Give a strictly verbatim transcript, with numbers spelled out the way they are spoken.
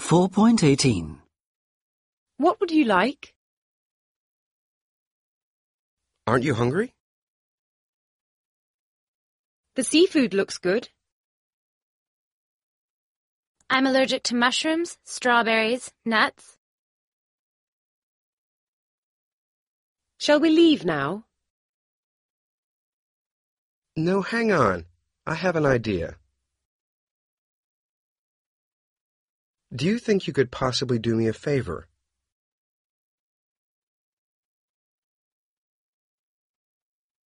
four point eighteen. What would you like? Aren't you hungry? The seafood looks good. I'm allergic to mushrooms, strawberries, nuts. Shall we leave now? No, hang on. I have an idea. Do you think you could possibly do me a favor?